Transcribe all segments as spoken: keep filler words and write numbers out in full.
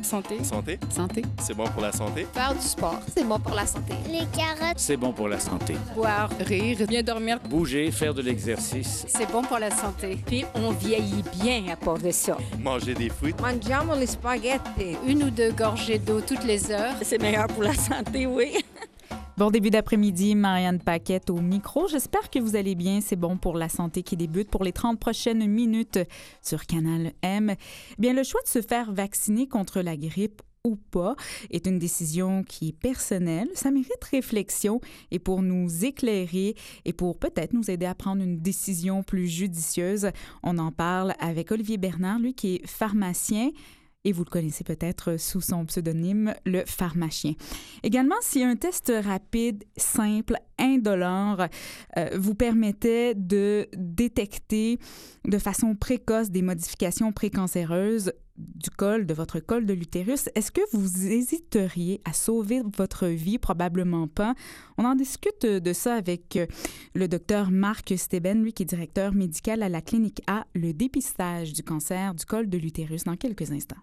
Santé. Santé. Santé. C'est bon pour la santé. Faire du sport, c'est bon pour la santé. Les carottes, c'est bon pour la santé. Boire, rire, bien dormir. Bouger, faire de l'exercice. C'est bon pour la santé. Puis on vieillit bien à part de ça. Manger des fruits. Mangiamo les spaghettis. Une ou deux gorgées d'eau toutes les heures. C'est meilleur pour la santé, oui. Bon début d'après-midi, Marianne Paquette au micro. J'espère que vous allez bien. C'est bon pour la santé qui débute pour les trente prochaines minutes sur Canal M. Bien, le choix de se faire vacciner contre la grippe ou pas est une décision qui est personnelle. Ça mérite réflexion et pour nous éclairer et pour peut-être nous aider à prendre une décision plus judicieuse, on en parle avec Olivier Bernard, lui qui est pharmacien. Et vous le connaissez peut-être sous son pseudonyme, le pharmacien. Également, si un test rapide, simple, indolore euh, vous permettait de détecter de façon précoce des modifications précancéreuses du col, de votre col de l'utérus, est-ce que vous hésiteriez à sauver votre vie? Probablement pas. On en discute de ça avec le docteur Marc Steben, lui qui est directeur médical à la clinique A, le dépistage du cancer du col de l'utérus, dans quelques instants.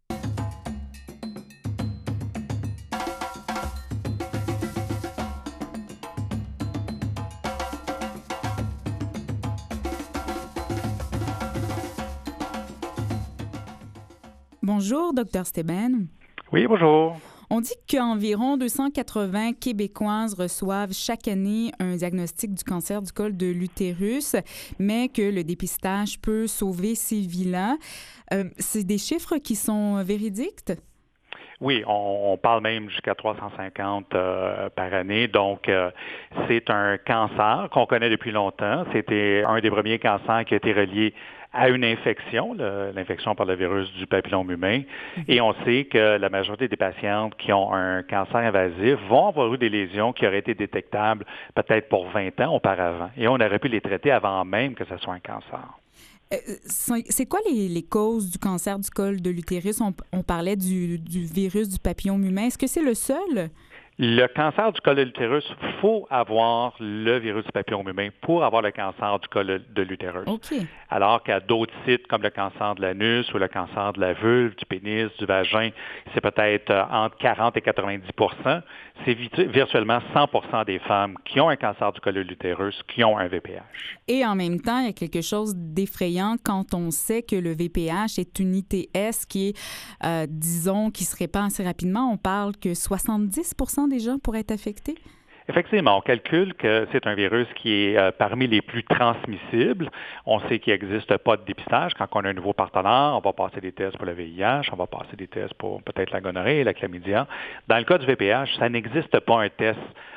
Bonjour, docteur Steben. Oui, bonjour. On dit qu'environ deux cent quatre-vingts Québécoises reçoivent chaque année un diagnostic du cancer du col de l'utérus, mais que le dépistage peut sauver ces vies-là. Euh, c'est des chiffres qui sont véridiques? Oui, on, on parle même jusqu'à trois cent cinquante euh, par année. Donc, euh, c'est un cancer qu'on connaît depuis longtemps. C'était un des premiers cancers qui a été relié à une infection, le, l'infection par le virus du papillome humain. Et on sait que la majorité des patientes qui ont un cancer invasif vont avoir eu des lésions qui auraient été détectables peut-être pour vingt ans auparavant. Et on aurait pu les traiter avant même que ce soit un cancer. Euh, c'est quoi les, les causes du cancer du col de l'utérus? On, on parlait du, du virus du papillome humain. Est-ce que c'est le seul? Le cancer du col de l'utérus, il faut avoir le virus du papillome humain pour avoir le cancer du col de l'utérus. Okay. Alors qu'à d'autres sites comme le cancer de l'anus ou le cancer de la vulve, du pénis, du vagin, c'est peut-être entre quarante et quatre-vingt-dix pour cent. C'est virtuellement cent pour cent des femmes qui ont un cancer du col de l'utérus qui ont un V P H. Et en même temps, il y a quelque chose d'effrayant quand on sait que le V P H est une I T S qui est, euh, disons, qui se répand assez rapidement. On parle que soixante-dix pour cent des gens pourraient être affectés. Effectivement, on calcule que c'est un virus qui est euh, parmi les plus transmissibles. On sait qu'il n'existe pas de dépistage. Quand on a un nouveau partenaire, on va passer des tests pour le V I H, on va passer des tests pour peut-être la gonorrhée et la chlamydia. Dans le cas du V P H, ça n'existe pas un test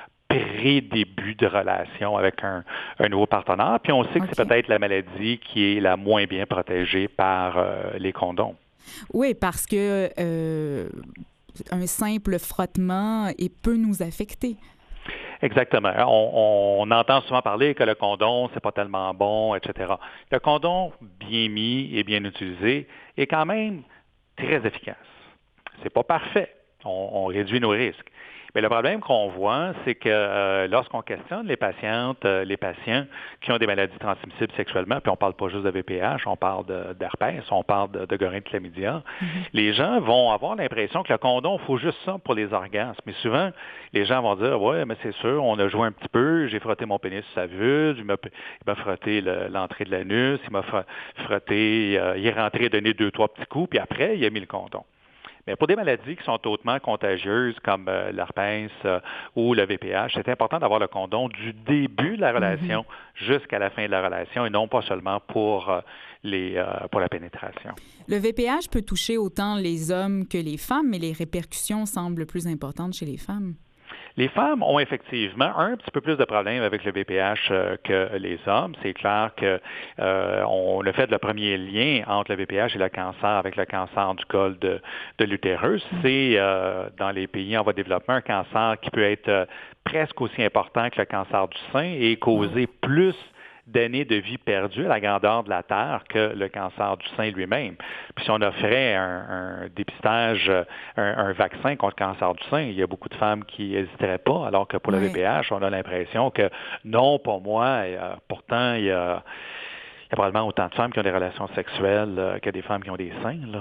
pré-début de relation avec un, un nouveau partenaire. Puis on sait que okay. c'est peut-être la maladie qui est la moins bien protégée par euh, les condoms. Oui, parce que euh, un simple frottement et peut nous affecter. Exactement. On, on entend souvent parler que le condom, c'est pas tellement bon, et cetera. Le condom, bien mis et bien utilisé, est quand même très efficace. C'est pas parfait. On, on réduit nos risques. Mais le problème qu'on voit, c'est que euh, lorsqu'on questionne les patientes, euh, les patients qui ont des maladies transmissibles sexuellement, puis on parle pas juste de V P H, on parle de, d'herpès, on parle de, de gonorrhée de chlamydia, mm-hmm. les gens vont avoir l'impression que le condom, il faut juste ça pour les orgasmes. Mais souvent, les gens vont dire, ouais, mais c'est sûr, on a joué un petit peu, j'ai frotté mon pénis sur sa vulve, il m'a, il m'a frotté le, l'entrée de l'anus, il m'a frotté, euh, il est rentré donner deux, trois petits coups, puis après, il a mis le condom. Mais pour des maladies qui sont hautement contagieuses comme euh, l'herpès euh, ou le V P H, c'est important d'avoir le condom du début de la relation mm-hmm. jusqu'à la fin de la relation et non pas seulement pour, euh, les, euh, pour la pénétration. Le V P H peut toucher autant les hommes que les femmes, mais les répercussions semblent plus importantes chez les femmes. Les femmes ont effectivement un petit peu plus de problèmes avec le V P H euh, que les hommes. C'est clair que euh, on a fait le premier lien entre le V P H et le cancer avec le cancer du col de, de l'utérus. C'est euh, dans les pays en voie de développement un cancer qui peut être euh, presque aussi important que le cancer du sein et causer plus d'années de vie perdues à la grandeur de la Terre que le cancer du sein lui-même. Puis si on offrait un, un dépistage, un, un vaccin contre le cancer du sein, il y a beaucoup de femmes qui n'hésiteraient pas, alors que pour oui. le V P H, on a l'impression que non, pas moi. Et, euh, pourtant, il y a... Il y a probablement autant de femmes qui ont des relations sexuelles euh, que des femmes qui ont des seins. Là.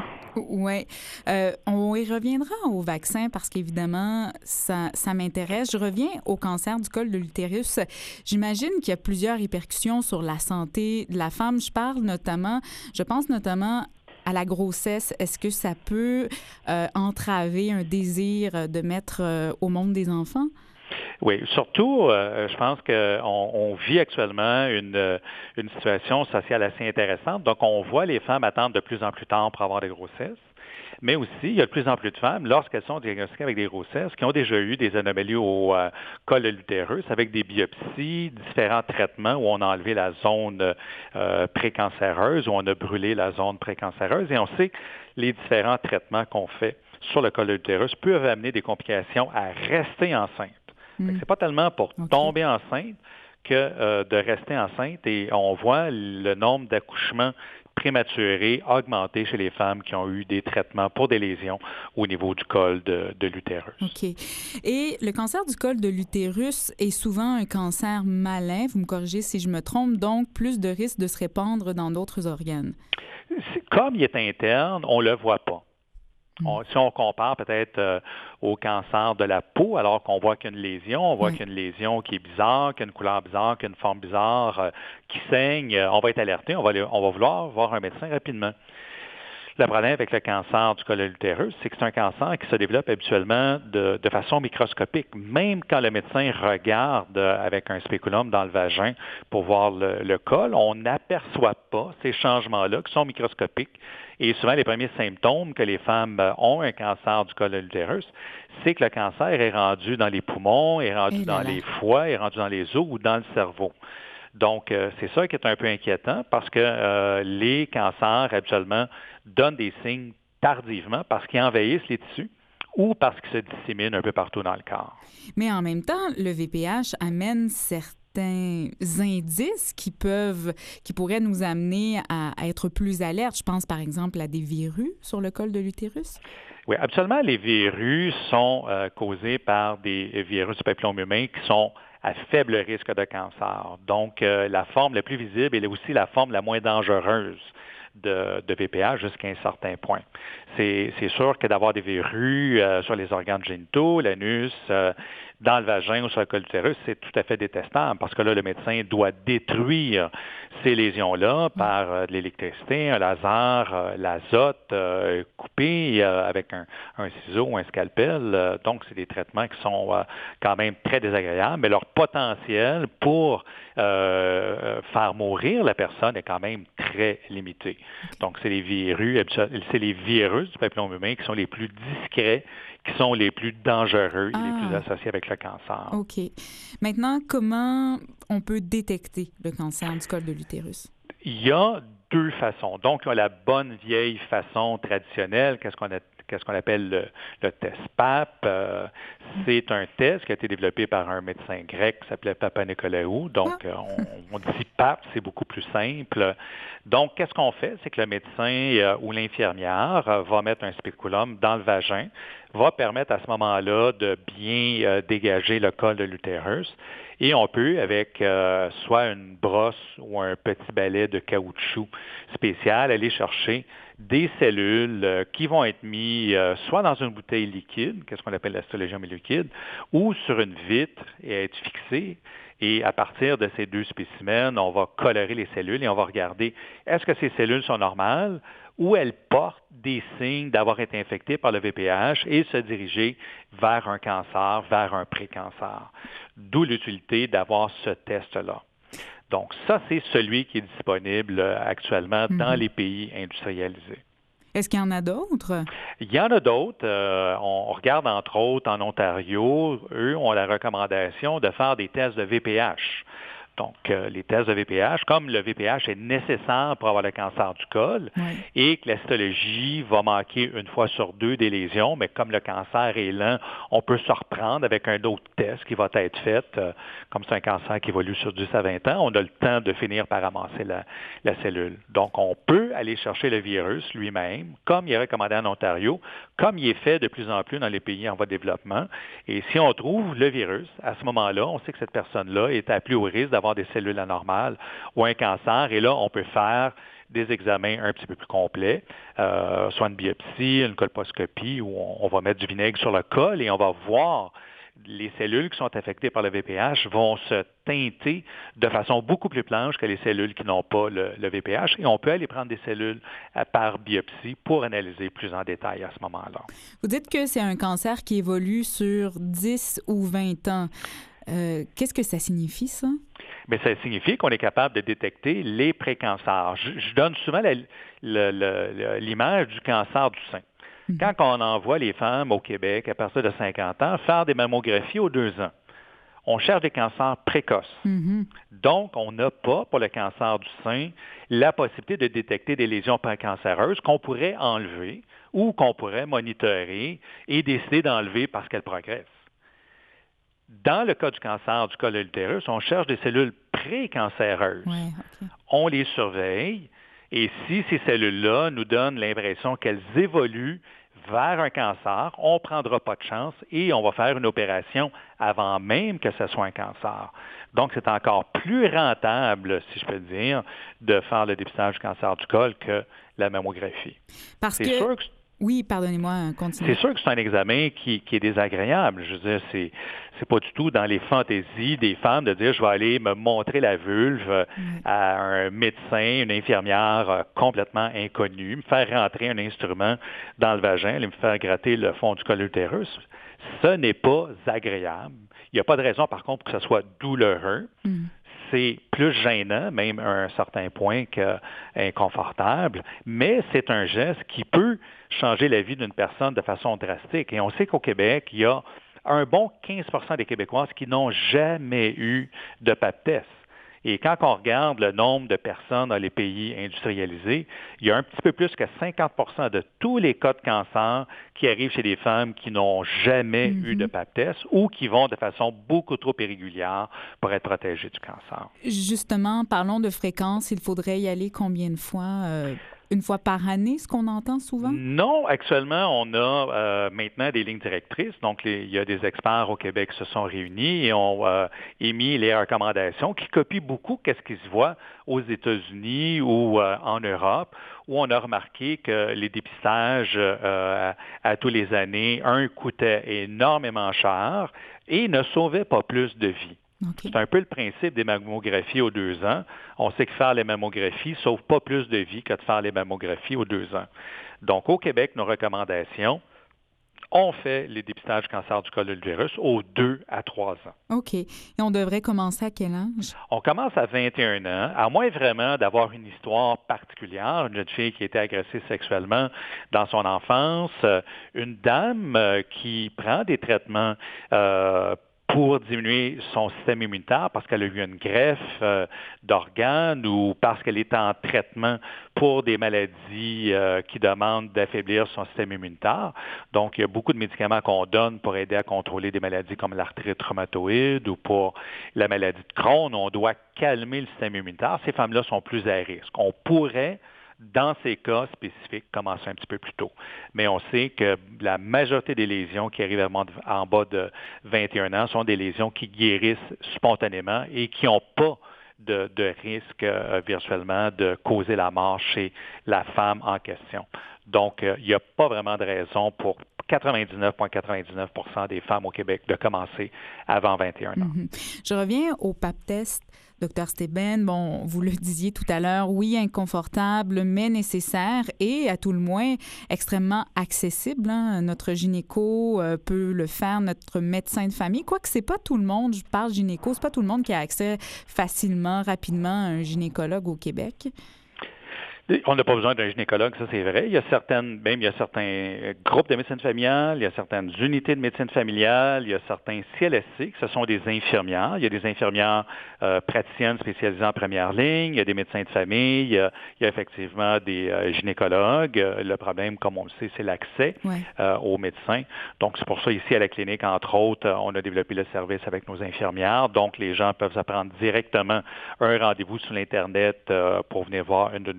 Oui. Euh, on y reviendra au vaccin parce qu'évidemment, ça, ça m'intéresse. Je reviens au cancer du col de l'utérus. J'imagine qu'il y a plusieurs répercussions sur la santé de la femme. Je parle notamment, je pense notamment à la grossesse. Est-ce que ça peut euh, entraver un désir de mettre euh, au monde des enfants? Oui, surtout, euh, je pense qu'on on vit actuellement une, une situation sociale assez intéressante. Donc, on voit les femmes attendre de plus en plus tard pour avoir des grossesses. Mais aussi, il y a de plus en plus de femmes, lorsqu'elles sont diagnostiquées avec des grossesses, qui ont déjà eu des anomalies au euh, col de l'utérus avec des biopsies, différents traitements où on a enlevé la zone euh, précancéreuse, où on a brûlé la zone précancéreuse. Et on sait que les différents traitements qu'on fait sur le col de l'utérus peuvent amener des complications à rester enceinte. Mm. C'est pas tellement pour okay. tomber enceinte que euh, de rester enceinte, et on voit le nombre d'accouchements prématurés augmenter chez les femmes qui ont eu des traitements pour des lésions au niveau du col de, de l'utérus. OK. Et le cancer du col de l'utérus est souvent un cancer malin, vous me corrigez si je me trompe, donc plus de risques de se répandre dans d'autres organes. C'est, comme il est interne, on ne le voit pas. On, si on compare peut-être euh, au cancer de la peau, alors qu'on voit qu'il y a une lésion, on voit oui. qu'il y a une lésion qui est bizarre, qui a une couleur bizarre, qui a une forme bizarre, euh, qui saigne, euh, on va être alerté, on va, aller, on va vouloir voir un médecin rapidement. Le problème avec le cancer du col de l'utérus, c'est que c'est un cancer qui se développe habituellement de, de façon microscopique. Même quand le médecin regarde avec un spéculum dans le vagin pour voir le, le col, on n'aperçoit pas ces changements-là qui sont microscopiques. Et souvent, les premiers symptômes que les femmes ont un cancer du col de l'utérus, c'est que le cancer est rendu dans les poumons, est rendu dans les foies, est rendu dans les os ou dans le cerveau. Donc, euh, c'est ça qui est un peu inquiétant parce que euh, les cancers, habituellement, donnent des signes tardivement parce qu'ils envahissent les tissus ou parce qu'ils se disséminent un peu partout dans le corps. Mais en même temps, le V P H amène certains indices qui peuvent, qui pourraient nous amener à, à être plus alertes. Je pense par exemple à des verrues sur le col de l'utérus. Oui, absolument, les verrues sont euh, causées par des virus du papillome humain qui sont à faible risque de cancer. Donc, euh, la forme la plus visible est aussi la forme la moins dangereuse de, de V P H jusqu'à un certain point. C'est, c'est sûr que d'avoir des verrues euh, sur les organes génitaux, l'anus, euh, dans le vagin ou sur le col de l'utérus, c'est tout à fait détestable parce que là, le médecin doit détruire ces lésions-là par euh, de l'électricité, un laser, euh, l'azote, euh, coupé euh, avec un, un ciseau ou un scalpel. Euh, donc, c'est des traitements qui sont euh, quand même très désagréables, mais leur potentiel pour euh, faire mourir la personne est quand même très limité. Donc, c'est les virus, c'est les virus du papillome humain qui sont les plus discrets, qui sont les plus dangereux et ah. les plus associés avec le cancer. OK. Maintenant, comment on peut détecter le cancer du col de l'utérus? Il y a deux façons. Donc, il y a la bonne vieille façon traditionnelle, qu'est-ce qu'on a qu'est-ce qu'on appelle le, le test P A P. Euh, c'est un test qui a été développé par un médecin grec qui s'appelait Papanikolaou. Donc, euh, on, on dit P A P, c'est beaucoup plus simple. Donc, qu'est-ce qu'on fait? C'est que le médecin euh, ou l'infirmière euh, va mettre un spéculum dans le vagin, va permettre à ce moment-là de bien euh, dégager le col de l'utérus. Et on peut, avec euh, soit une brosse ou un petit balai de caoutchouc spécial, aller chercher des cellules euh, qui vont être mises euh, soit dans une bouteille liquide, qu'est-ce qu'on appelle l'histologium liquide, ou sur une vitre et être fixée. Et à partir de ces deux spécimens, on va colorer les cellules et on va regarder est-ce que ces cellules sont normales ou elles portent des signes d'avoir été infectées par le V P H et se diriger vers un cancer, vers un pré-cancer. D'où l'utilité d'avoir ce test-là. Donc, ça, c'est celui qui est disponible actuellement mm-hmm. dans les pays industrialisés. Est-ce qu'il y en a d'autres? Il y en a d'autres. Euh, on regarde, entre autres, en Ontario, eux ont la recommandation de faire des tests de V P H. Donc, euh, les tests de V P H, comme le V P H est nécessaire pour avoir le cancer du col oui. et que la cytologie va manquer une fois sur deux des lésions, mais comme le cancer est lent, on peut se reprendre avec un autre test qui va être fait. Euh, comme c'est un cancer qui évolue sur dix à vingt ans, on a le temps de finir par ramasser la, la cellule. Donc, on peut aller chercher le virus lui-même, comme il est recommandé en Ontario, comme il est fait de plus en plus dans les pays en voie de développement. Et si on trouve le virus, à ce moment-là, on sait que cette personne-là est à plus haut risque d'avoir d'avoir des cellules anormales ou un cancer. Et là, on peut faire des examens un petit peu plus complets, euh, soit une biopsie, une colposcopie, où on, on va mettre du vinaigre sur le col et on va voir les cellules qui sont affectées par le V P H vont se teinter de façon beaucoup plus blanche que les cellules qui n'ont pas le, le V P H. Et on peut aller prendre des cellules à, par biopsie pour analyser plus en détail à ce moment-là. Vous dites que c'est un cancer qui évolue sur dix ou vingt ans. Euh, qu'est-ce que ça signifie, ça? Mais ça signifie qu'on est capable de détecter les précancers. Je, je donne souvent la, le, le, l'image du cancer du sein. Mm-hmm. Quand on envoie les femmes au Québec, à partir de cinquante ans, faire des mammographies aux deux ans, on cherche des cancers précoces. Mm-hmm. Donc, on n'a pas, pour le cancer du sein, la possibilité de détecter des lésions précancéreuses qu'on pourrait enlever ou qu'on pourrait monitorer et décider d'enlever parce qu'elles progressent. Dans le cas du cancer du col de l'utérus, on cherche des cellules précancéreuses. Ouais, okay. On les surveille et si ces cellules-là nous donnent l'impression qu'elles évoluent vers un cancer, on ne prendra pas de chance et on va faire une opération avant même que ce soit un cancer. Donc, c'est encore plus rentable, si je peux dire, de faire le dépistage du cancer du col que la mammographie. Parce c'est que... sûr que Oui, pardonnez-moi, continuez. C'est sûr que c'est un examen qui, qui est désagréable. Je veux dire, c'est, c'est pas du tout dans les fantaisies des femmes de dire je vais aller me montrer la vulve mmh. à un médecin, une infirmière euh, complètement inconnue, me faire rentrer un instrument dans le vagin, aller me faire gratter le fond du col de l'utérus. Ce n'est pas agréable. Il n'y a pas de raison, par contre, pour que ce soit douloureux. Mmh. C'est plus gênant, même à un certain point, qu'inconfortable, mais c'est un geste qui peut changer la vie d'une personne de façon drastique. Et on sait qu'au Québec, il y a un bon quinze pour cent des Québécoises qui n'ont jamais eu de pap test. Et quand on regarde le nombre de personnes dans les pays industrialisés, il y a un petit peu plus que cinquante pour cent de tous les cas de cancer qui arrivent chez des femmes qui n'ont jamais mm-hmm. eu de pap test ou qui vont de façon beaucoup trop irrégulière pour être protégées du cancer. Justement, parlons de fréquence. Il faudrait y aller combien de fois? Euh... Une fois par année, ce qu'on entend souvent? Non, actuellement, on a euh, maintenant des lignes directrices. Donc, les, il y a des experts au Québec qui se sont réunis et ont euh, émis les recommandations qui copient beaucoup ce qui se voit aux États-Unis ou euh, en Europe, où on a remarqué que les dépistages euh, à, à tous les années, un, coûtaient énormément cher et ne sauvaient pas plus de vies. Okay. C'est un peu le principe des mammographies aux deux ans. On sait que faire les mammographies ne sauve pas plus de vies que de faire les mammographies aux deux ans. Donc, au Québec, nos recommandations, on fait les dépistages du cancer du col de l'utérus aux deux à trois ans. OK. Et on devrait commencer à quel âge? On commence à vingt et un ans, à moins vraiment d'avoir une histoire particulière, une jeune fille qui a été agressée sexuellement dans son enfance, une dame qui prend des traitements euh, pour diminuer son système immunitaire parce qu'elle a eu une greffe euh, d'organes ou parce qu'elle est en traitement pour des maladies euh, qui demandent d'affaiblir son système immunitaire. Donc, il y a beaucoup de médicaments qu'on donne pour aider à contrôler des maladies comme l'arthrite rhumatoïde ou pour la maladie de Crohn. On doit calmer le système immunitaire. Ces femmes-là sont plus à risque. On pourrait dans ces cas spécifiques, commencer un petit peu plus tôt. Mais on sait que la majorité des lésions qui arrivent en bas de vingt et un ans sont des lésions qui guérissent spontanément et qui n'ont pas de, de risque euh, virtuellement de causer la mort chez la femme en question. Donc, euh, il n'y a pas vraiment de raison pour quatre-vingt-dix-neuf virgule quatre-vingt-dix-neuf pour cent des femmes au Québec de commencer avant vingt et un ans. Mm-hmm. Je reviens au pap test. Docteur Steben, bon, vous le disiez tout à l'heure, oui, inconfortable, mais nécessaire et, à tout le moins, extrêmement accessible. Hein? Notre gynéco euh, peut le faire, notre médecin de famille. Quoique, c'est pas tout le monde, je parle gynéco, c'est pas tout le monde qui a accès facilement, rapidement à un gynécologue au Québec. On n'a pas besoin d'un gynécologue, ça c'est vrai. Il y a certaines, même il y a certains groupes de médecine familiale, il y a certaines unités de médecine familiale, il y a certains C L S C, ce sont des infirmières. Il y a des infirmières euh, praticiennes spécialisées en première ligne, il y a des médecins de famille, il y a, il y a effectivement des euh, gynécologues. Le problème, comme on le sait, c'est l'accès ouais. euh, aux médecins. Donc c'est pour ça ici à la clinique, entre autres, on a développé le service avec nos infirmières. Donc les gens peuvent se prendre directement un rendez-vous sur l'Internet euh, pour venir voir une de nos infirmières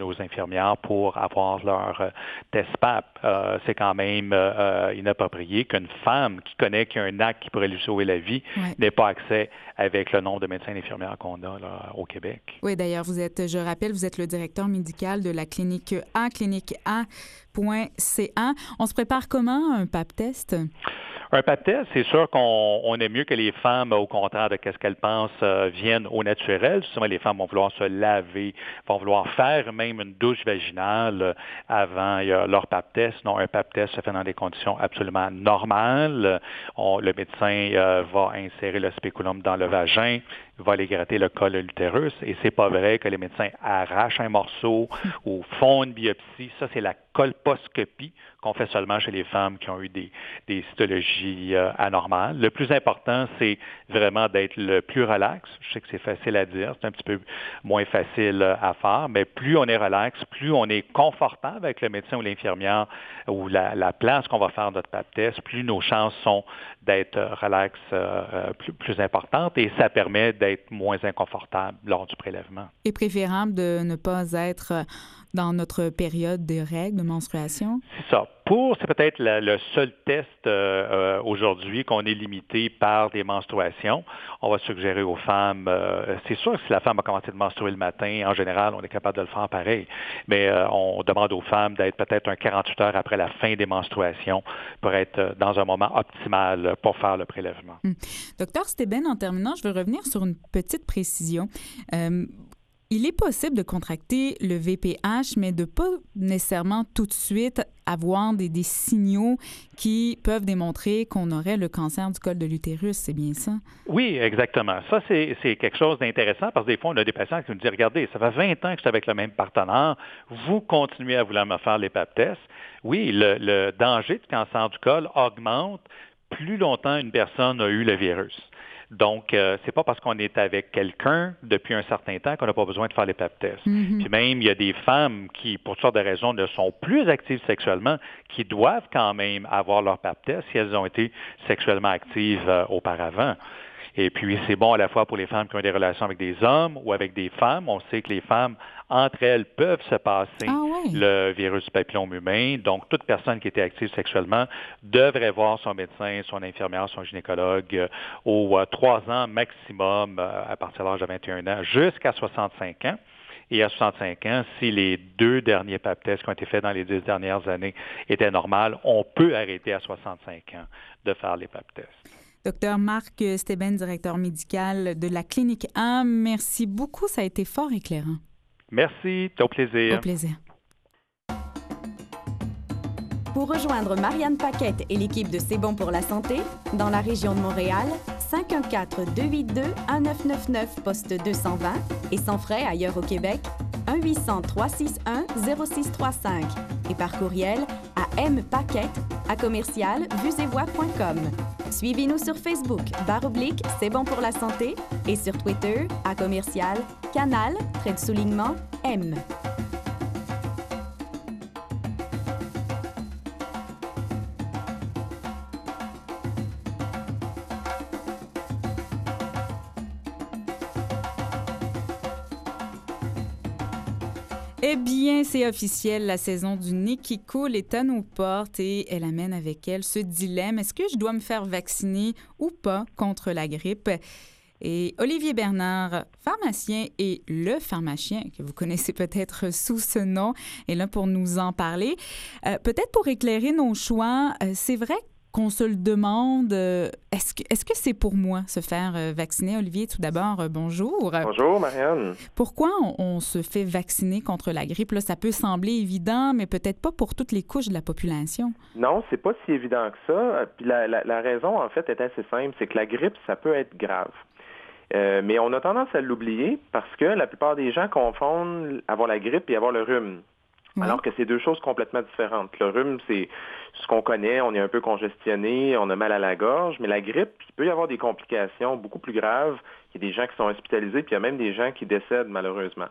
infirmières pour avoir leur euh, test P A P. Euh, c'est quand même euh, inapproprié qu'une femme qui connaît qu'il y a un acte qui pourrait lui sauver la vie ouais. n'ait pas accès avec le nombre de médecins et d'infirmières qu'on a là, au Québec. Oui, d'ailleurs, vous êtes, je rappelle, vous êtes le directeur médical de la clinique A, clinique A point C A. On se prépare comment, un P A P test? Un P A P test, c'est sûr qu'on on aime mieux que les femmes, au contraire de ce qu'elles pensent, euh, viennent au naturel. Souvent, les femmes vont vouloir se laver, vont vouloir faire même une douche vaginale euh, avant euh, leur P A P test. Non, un P A P test se fait dans des conditions absolument normales. On, le médecin euh, va insérer le spéculum dans le vagin, va aller gratter le col de l'utérus. Et c'est pas vrai que les médecins arrachent un morceau ou font une biopsie. Ça, c'est la colposcopie qu'on fait seulement chez les femmes qui ont eu des, des cytologies euh, anormales. Le plus important, c'est vraiment d'être le plus relax. Je sais que c'est facile à dire, c'est un petit peu moins facile à faire, mais plus on est relax, plus on est confortable avec le médecin ou l'infirmière ou la, la place qu'on va faire notre P A P test, plus nos chances sont d'être relax euh, plus, plus importantes et ça permet d'être moins inconfortable lors du prélèvement. Et préférable de ne pas être dans notre période de règles, de menstruation? C'est ça. Pour, c'est peut-être la, le seul test euh, euh, aujourd'hui qu'on est limité par des menstruations. On va suggérer aux femmes, euh, c'est sûr que si la femme a commencé de menstruer le matin, en général, on est capable de le faire pareil, mais euh, on demande aux femmes d'être peut-être un quarante-huit heures après la fin des menstruations pour être dans un moment optimal pour faire le prélèvement. Hum. Docteur Steben, en terminant, je veux revenir sur une petite précision. Euh, Il est possible de contracter le V P H, mais de pas nécessairement tout de suite avoir des, des signaux qui peuvent démontrer qu'on aurait le cancer du col de l'utérus, c'est bien ça? Oui, exactement. Ça, c'est, c'est quelque chose d'intéressant parce que des fois, on a des patients qui nous disent, regardez, ça fait vingt ans que je suis avec le même partenaire, vous continuez à vouloir me faire les P A P tests. Oui, le, le danger du cancer du col augmente plus longtemps une personne a eu le virus. Donc, euh, c'est pas parce qu'on est avec quelqu'un depuis un certain temps qu'on n'a pas besoin de faire les P A P tests. Mm-hmm. Puis même, il y a des femmes qui, pour toutes sortes de raisons, ne sont plus actives sexuellement, qui doivent quand même avoir leur P A P test si elles ont été sexuellement actives euh, auparavant. Et puis, c'est bon à la fois pour les femmes qui ont des relations avec des hommes ou avec des femmes. On sait que les femmes, entre elles, peuvent se passer ah ouais. le virus du papillome humain. Donc, toute personne qui était active sexuellement devrait voir son médecin, son infirmière, son gynécologue euh, aux euh, trois ans maximum, euh, à partir de l'âge de vingt et un ans, jusqu'à soixante-cinq ans. Et à soixante-cinq ans, si les deux derniers P A P tests qui ont été faits dans les dix dernières années étaient normaux, on peut arrêter à soixante-cinq ans de faire les P A P tests. Docteur Marc Steben, directeur médical de la clinique A, merci beaucoup. Ça a été fort éclairant. Merci. Au plaisir. Au plaisir. Pour rejoindre Marianne Paquette et l'équipe de C'est bon pour la santé, dans la région de Montréal, cinq un quatre, deux huit deux, un neuf neuf neuf, poste deux cent vingt et sans frais ailleurs au Québec, un huit cents, trois six un, zéro six trois cinq et par courriel à mpaquette à commercial vuesetvoix point com. Suivez-nous sur Facebook, barre oblique, C'est bon pour la santé et sur Twitter à commercial, canal, trait de soulignement, M. Eh bien, c'est officiel, la saison du nez qui coule est à nos portes et elle amène avec elle ce dilemme. Est-ce que je dois me faire vacciner ou pas contre la grippe? Et Olivier Bernard, pharmacien et le pharmacien, que vous connaissez peut-être sous ce nom, est là pour nous en parler. Euh, peut-être pour éclairer nos choix, euh, c'est vrai qu'on se le demande, euh, est-ce que, est-ce que c'est pour moi se faire euh, vacciner? Olivier, tout d'abord, euh, bonjour. Bonjour, Marianne. Pourquoi on, on se fait vacciner contre la grippe? Là, ça peut sembler évident, mais peut-être pas pour toutes les couches de la population. Non, c'est pas si évident que ça. Puis la, la, la raison, en fait, est assez simple, c'est que la grippe, ça peut être grave. Euh, mais on a tendance à l'oublier parce que la plupart des gens confondent avoir la grippe et avoir le rhume. Oui. Alors que c'est deux choses complètement différentes. Le rhume, c'est ce qu'on connaît, on est un peu congestionné, on a mal à la gorge, mais la grippe, il peut y avoir des complications beaucoup plus graves. Il y a des gens qui sont hospitalisés, puis il y a même des gens qui décèdent malheureusement.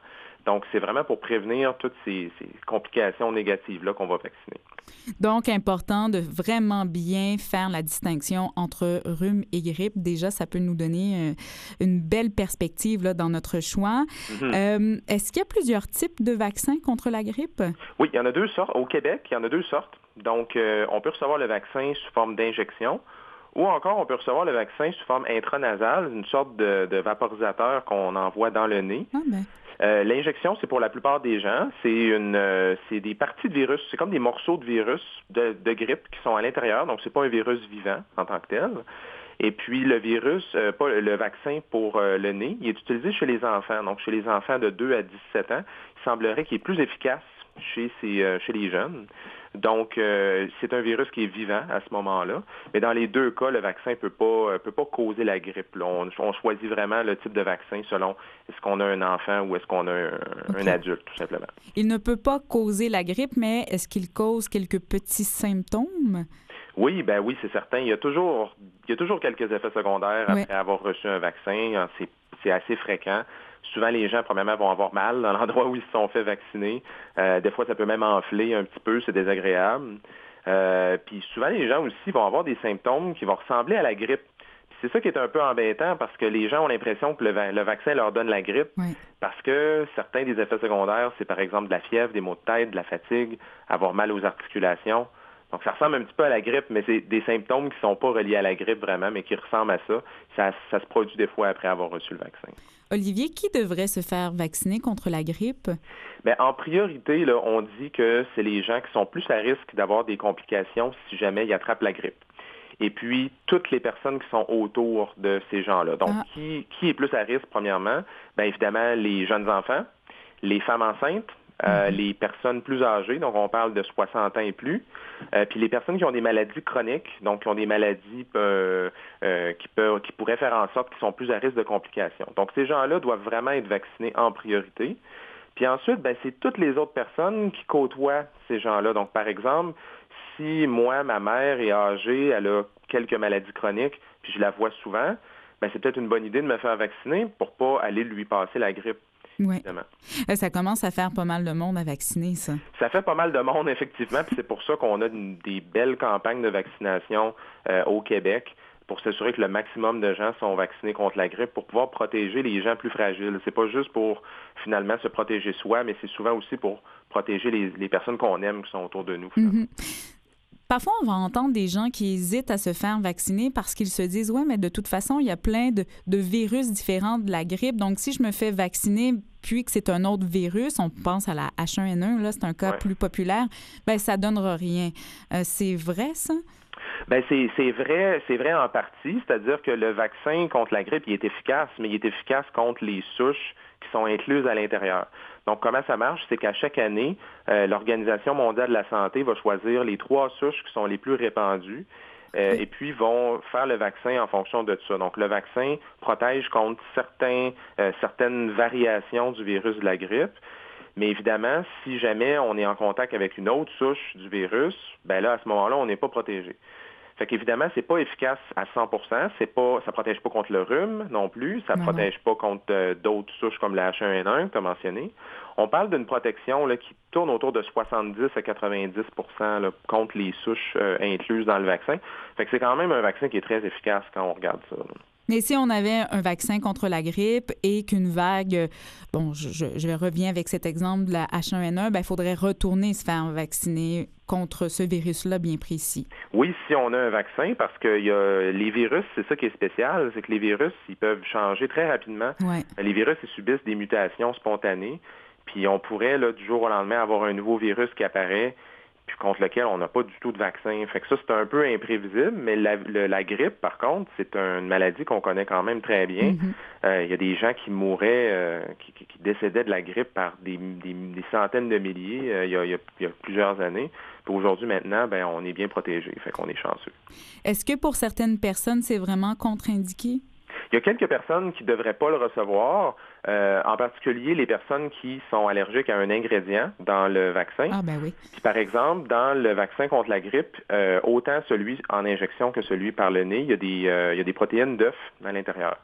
Donc, c'est vraiment pour prévenir toutes ces, ces complications négatives-là qu'on va vacciner. Donc, important de vraiment bien faire la distinction entre rhume et grippe. Déjà, ça peut nous donner euh, une belle perspective là, dans notre choix. Mm-hmm. Euh, est-ce qu'il y a plusieurs types de vaccins contre la grippe? Oui, il y en a deux sortes. Au Québec, il y en a deux sortes. Donc, euh, on peut recevoir le vaccin sous forme d'injection ou encore on peut recevoir le vaccin sous forme intranasale, une sorte de, de vaporisateur qu'on envoie dans le nez. Ah ben. Euh, l'injection, c'est pour la plupart des gens. C'est une, euh, c'est des parties de virus. C'est comme des morceaux de virus de, de grippe qui sont à l'intérieur. Donc, c'est pas un virus vivant en tant que tel. Et puis, le virus, euh, pas le vaccin pour euh, le nez, il est utilisé chez les enfants. Donc, chez les enfants de deux à dix-sept ans, il semblerait qu'il est plus efficace chez, ces, euh, chez les jeunes. Donc, euh, c'est un virus qui est vivant à ce moment-là. Mais dans les deux cas, le vaccin ne peut pas, peut pas causer la grippe. Là. On, on choisit vraiment le type de vaccin selon est-ce qu'on a un enfant ou est-ce qu'on a un, okay. un adulte, tout simplement. Il ne peut pas causer la grippe, mais est-ce qu'il cause quelques petits symptômes? Oui, ben oui, c'est certain. Il y a toujours, il y a toujours quelques effets secondaires après oui. avoir reçu un vaccin. C'est, c'est assez fréquent. Souvent, les gens, premièrement, vont avoir mal dans l'endroit où ils se sont fait vacciner. Euh, des fois, ça peut même enfler un petit peu, c'est désagréable. Euh, puis souvent, les gens aussi vont avoir des symptômes qui vont ressembler à la grippe. Puis c'est ça qui est un peu embêtant parce que les gens ont l'impression que le, va- le vaccin leur donne la grippe. Oui. Parce que certains des effets secondaires, c'est par exemple de la fièvre, des maux de tête, de la fatigue, avoir mal aux articulations. Donc, ça ressemble un petit peu à la grippe, mais c'est des symptômes qui ne sont pas reliés à la grippe vraiment, mais qui ressemblent à ça. Ça, ça se produit des fois après avoir reçu le vaccin. Olivier, qui devrait se faire vacciner contre la grippe? Bien, en priorité, là, on dit que c'est les gens qui sont plus à risque d'avoir des complications si jamais ils attrapent la grippe. Et puis, toutes les personnes qui sont autour de ces gens-là. Donc, ah. qui, qui est plus à risque, premièrement? Bien, évidemment, les jeunes enfants, les femmes enceintes, Euh, mm-hmm. les personnes plus âgées, donc on parle de soixante ans et plus, euh, puis les personnes qui ont des maladies chroniques, donc qui ont des maladies euh, euh, qui, peuvent, qui pourraient faire en sorte qu'ils sont plus à risque de complications. Donc ces gens-là doivent vraiment être vaccinés en priorité. Puis ensuite, ben, c'est toutes les autres personnes qui côtoient ces gens-là. Donc par exemple, si moi, ma mère est âgée, elle a quelques maladies chroniques, puis je la vois souvent, ben, c'est peut-être une bonne idée de me faire vacciner pour pas aller lui passer la grippe. Oui. Ça commence à faire pas mal de monde à vacciner, ça. Ça fait pas mal de monde, effectivement, puis c'est pour ça qu'on a une, des belles campagnes de vaccination euh, au Québec pour s'assurer que le maximum de gens sont vaccinés contre la grippe pour pouvoir protéger les gens plus fragiles. C'est pas juste pour, finalement, se protéger soi, mais c'est souvent aussi pour protéger les, les personnes qu'on aime qui sont autour de nous. Mm-hmm. Parfois, on va entendre des gens qui hésitent à se faire vacciner parce qu'ils se disent « Ouais, mais de toute façon, il y a plein de, de virus différents de la grippe. Donc, si je me fais vacciner puis que c'est un autre virus, on pense à la H un N un, là, c'est un cas ouais. plus populaire, bien, ça ne donnera rien. Euh, » C'est vrai, ça? Bien, c'est, c'est vrai, c'est vrai en partie. C'est-à-dire que le vaccin contre la grippe, il est efficace, mais il est efficace contre les souches qui sont incluses à l'intérieur. Donc, comment ça marche? C'est qu'à chaque année, euh, l'Organisation mondiale de la santé va choisir les trois souches qui sont les plus répandues euh, et puis vont faire le vaccin en fonction de ça. Donc, le vaccin protège contre certains, euh, certaines variations du virus de la grippe. Mais évidemment, si jamais on est en contact avec une autre souche du virus, ben là, à ce moment-là, on n'est pas protégé. Fait qu'évidemment, c'est pas efficace à cent pour cent. C'est pas, ça protège pas contre le rhume non plus. Ça ne protège pas contre euh, d'autres souches comme la H un N un que tu as mentionné. On parle d'une protection là, qui tourne autour de soixante-dix à quatre-vingt-dix pour cent là, contre les souches euh, incluses dans le vaccin. Fait que c'est quand même un vaccin qui est très efficace quand on regarde ça. Là. Mais si on avait un vaccin contre la grippe et qu'une vague, bon, je, je, je reviens avec cet exemple de la H un N un, bien, il faudrait retourner se faire vacciner contre ce virus-là bien précis. Oui, si on a un vaccin, parce que y a les virus, c'est ça qui est spécial, c'est que les virus, ils peuvent changer très rapidement. Ouais. Les virus, ils subissent des mutations spontanées, puis on pourrait, là, du jour au lendemain, avoir un nouveau virus qui apparaît, puis contre lequel on n'a pas du tout de vaccin. Fait que ça, c'est un peu imprévisible, mais la, le, la grippe, par contre, c'est une maladie qu'on connaît quand même très bien. Il mm-hmm. euh, y a des gens qui mouraient, euh, qui, qui, qui décédaient de la grippe par des, des, des centaines de milliers il euh, y, y, y a plusieurs années. Puis aujourd'hui, maintenant, ben, on est bien protégé, fait qu'on est chanceux. Est-ce que pour certaines personnes, c'est vraiment contre-indiqué? Il y a quelques personnes qui ne devraient pas le recevoir, euh, en particulier les personnes qui sont allergiques à un ingrédient dans le vaccin. Ah ben oui. Puis, par exemple, dans le vaccin contre la grippe, euh, autant celui en injection que celui par le nez, il y a des, euh, il y a des protéines d'œufs à l'intérieur.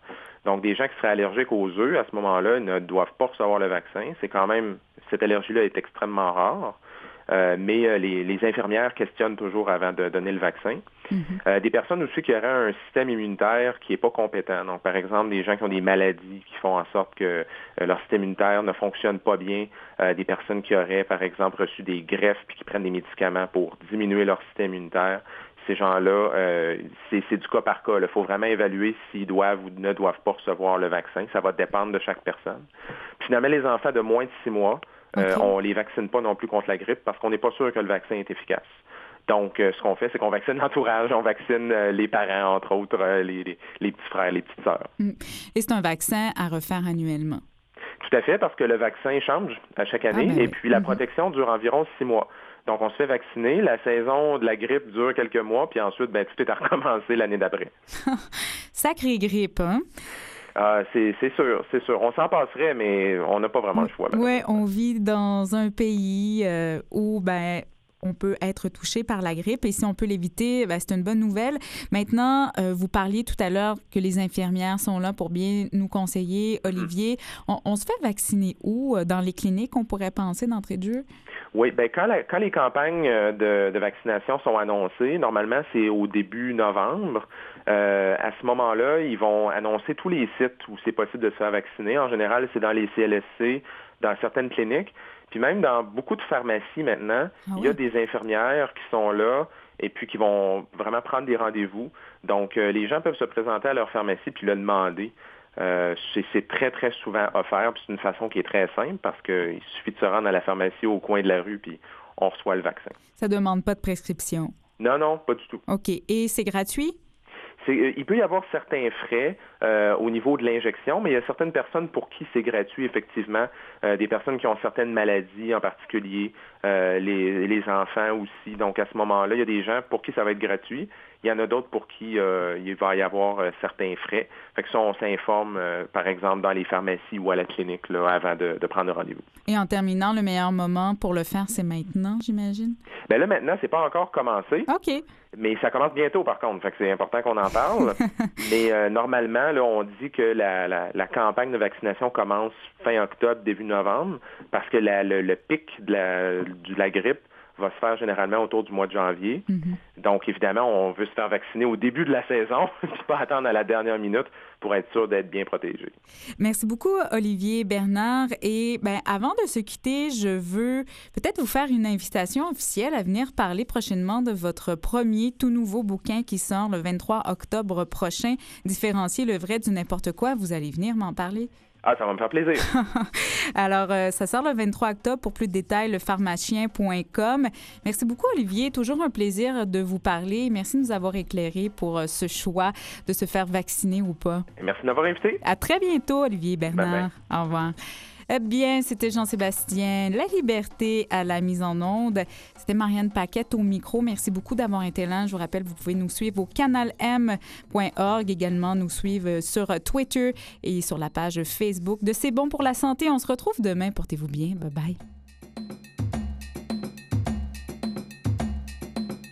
Donc, des gens qui seraient allergiques aux œufs, à ce moment-là, ne doivent pas recevoir le vaccin. C'est quand même, cette allergie-là est extrêmement rare. Euh, mais euh, les, les infirmières questionnent toujours avant de donner le vaccin. Mm-hmm. Euh, des personnes aussi qui auraient un système immunitaire qui n'est pas compétent. Donc, par exemple, des gens qui ont des maladies qui font en sorte que euh, leur système immunitaire ne fonctionne pas bien. Euh, des personnes qui auraient, par exemple, reçu des greffes puis qui prennent des médicaments pour diminuer leur système immunitaire. Ces gens-là, euh, c'est, c'est du cas par cas. Il faut vraiment évaluer s'ils doivent ou ne doivent pas recevoir le vaccin. Ça va dépendre de chaque personne. Puis, finalement, les enfants de moins de six mois, Euh, okay. On ne les vaccine pas non plus contre la grippe parce qu'on n'est pas sûr que le vaccin est efficace. Donc, euh, ce qu'on fait, c'est qu'on vaccine l'entourage, on vaccine euh, les parents, entre autres, euh, les, les, les petits frères, les petites sœurs. Et c'est un vaccin à refaire annuellement? Tout à fait, parce que le vaccin change à chaque année, ah, ben et puis oui. la protection dure environ six mois. Donc, on se fait vacciner. La saison de la grippe dure quelques mois, puis ensuite, ben, tout est à recommencer l'année d'après. Sacrée grippe, hein? Ah, c'est, c'est sûr, c'est sûr. On s'en passerait, mais on n'a pas vraiment le choix. Oui, on vit dans un pays euh, où, ben, on peut être touché par la grippe et si on peut l'éviter, ben, c'est une bonne nouvelle. Maintenant, euh, vous parliez tout à l'heure que les infirmières sont là pour bien nous conseiller. Olivier, mmh. on, on se fait vacciner où? Dans les cliniques, on pourrait penser d'entrée de jeu? Oui, bien, quand, la, quand les campagnes de, de vaccination sont annoncées, normalement, c'est au début novembre. Euh, à ce moment-là, ils vont annoncer tous les sites où c'est possible de se faire vacciner. En général, c'est dans les C L S C, dans certaines cliniques. Puis même dans beaucoup de pharmacies maintenant, ah oui? il y a des infirmières qui sont là et puis qui vont vraiment prendre des rendez-vous. Donc, euh, les gens peuvent se présenter à leur pharmacie puis le demander. Euh, c'est, c'est très, très souvent offert. Puis c'est une façon qui est très simple parce qu'il suffit de se rendre à la pharmacie au coin de la rue puis on reçoit le vaccin. Ça ne demande pas de prescription? Non, non, pas du tout. OK. Et c'est gratuit? C'est, il peut y avoir certains frais euh, au niveau de l'injection, mais il y a certaines personnes pour qui c'est gratuit, effectivement. Euh, des personnes qui ont certaines maladies en particulier, euh, les, les enfants aussi. Donc, à ce moment-là, il y a des gens pour qui ça va être gratuit. Il y en a d'autres pour qui euh, il va y avoir euh, certains frais. Fait que ça, on s'informe, euh, par exemple, dans les pharmacies ou à la clinique là, avant de, de prendre rendez-vous. Et en terminant, le meilleur moment pour le faire, c'est maintenant, j'imagine? Bien là, maintenant, c'est pas encore commencé. OK. Mais ça commence bientôt, par contre. Fait que c'est important qu'on en parle. Mais euh, normalement, là, on dit que la, la, la campagne de vaccination commence fin octobre, début novembre, parce que la, le, le pic de la, de la grippe va se faire généralement autour du mois de janvier. Mm-hmm. Donc, évidemment, on veut se faire vacciner au début de la saison, puis pas attendre à la dernière minute pour être sûr d'être bien protégé. Merci beaucoup, Olivier Bernard. Et ben, avant de se quitter, je veux peut-être vous faire une invitation officielle à venir parler prochainement de votre premier tout nouveau bouquin qui sort le vingt-trois octobre prochain, Différencier le vrai du n'importe quoi. Vous allez venir m'en parler? Ah, ça va me faire plaisir. Alors, euh, ça sort le vingt-trois octobre. Pour plus de détails, le pharmacien point com. Merci beaucoup, Olivier. Toujours un plaisir de vous parler. Merci de nous avoir éclairé pour euh, ce choix de se faire vacciner ou pas. Merci de m'avoir invité. À très bientôt, Olivier Bernard. Bye bye. Au revoir. Eh bien, c'était Jean-Sébastien La Liberté à la mise en onde. C'était Marianne Paquette au micro. Merci beaucoup d'avoir été là. Je vous rappelle, vous pouvez nous suivre au canal m point org, également nous suivre sur Twitter et sur la page Facebook de C'est bon pour la santé. On se retrouve demain. Portez-vous bien. Bye bye.